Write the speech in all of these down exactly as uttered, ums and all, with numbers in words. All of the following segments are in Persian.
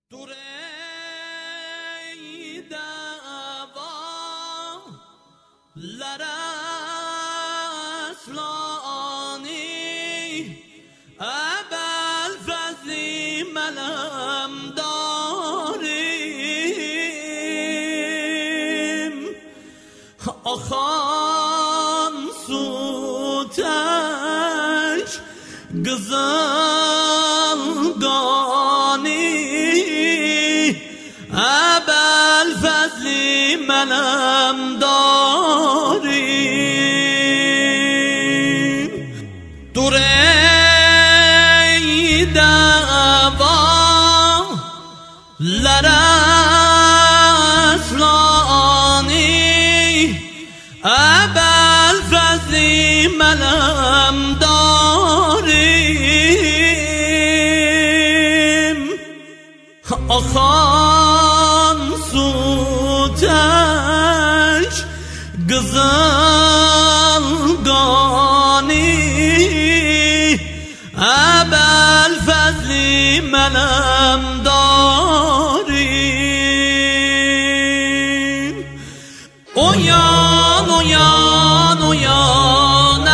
دور ای دعوا لرسلانی ابوالفضل ملم داریم آخان سوتش گزلگانی ابوالفضل ملم داریم دور ای دعوا لرسلانی ابوالفضل ملم داریم آخان سوتش گزلگانی ابوالفضل ملم داریم اویان اویان اویان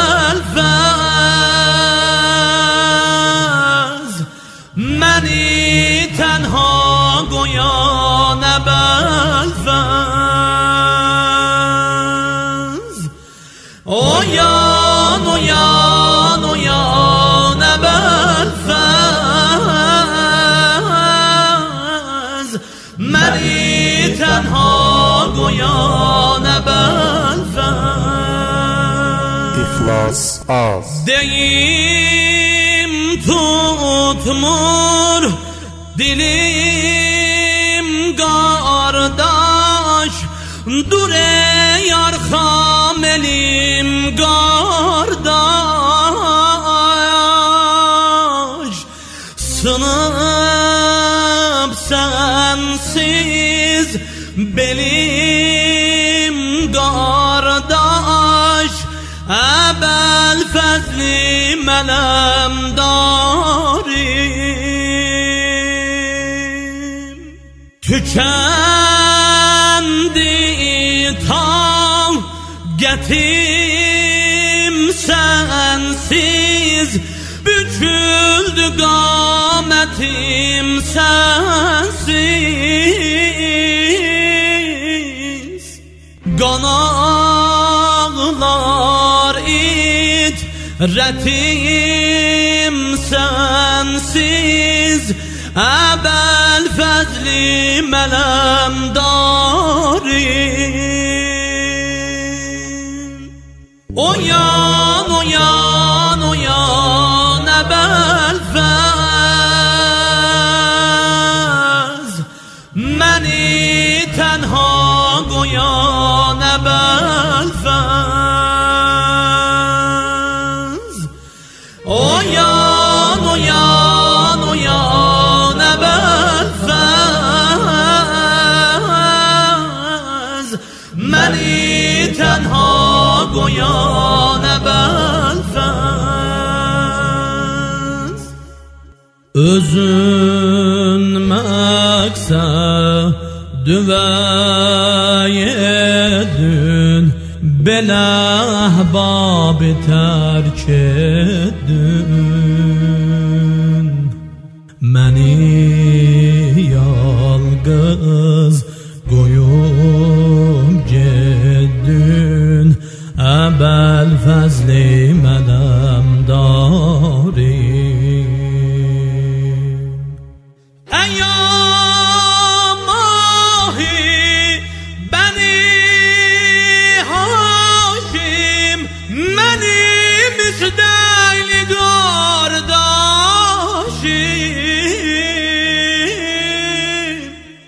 ابوالفضل منی تنها گویان ابوالفضل اویان اویان اویان ابوالفضل منی تنها گویان ابوالفضل İflas az deyim tutmur dilim kardeş dure yar hamelim kardeş sınıp sensiz belim kardeş ابوالفضل ملم داریم tükendi taqetim sensiz büküldü qametim sensiz qanaqlar it retim sensiz ابوالفضل ملم داریم اویان اویان اویان ابوالفضل منی تنها گویان ابوالفضل اویان اویان اویان ابوالفضل منی تنها گویان ابوالفضل özün məqsəd və yedün belə əhbabı tərk edin məni yalqız qoyub gedin ابوالفضل ملم داریم ایام ماهی بنی هاشم منی مثل گارداشیم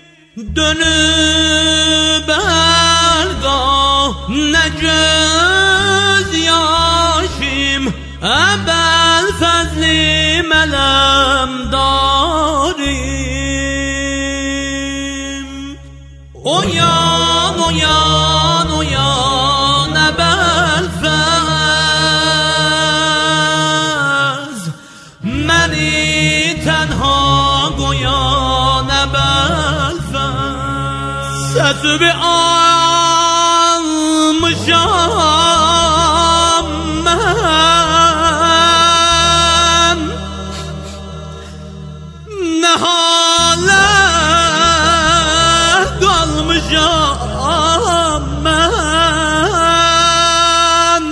dönüp elgah ne göz yaşım ابوالفضل ملم داریم اویان اویان اویان ابوالفضل منی تنها گویان nefesimi almışam ben. Ne hale kalmışam ben.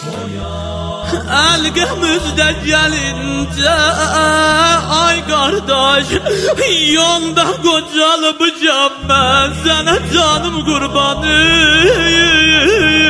Elgemizde gelince ay kardeş, yolda kocalmışam ben, sana canım kurbanım.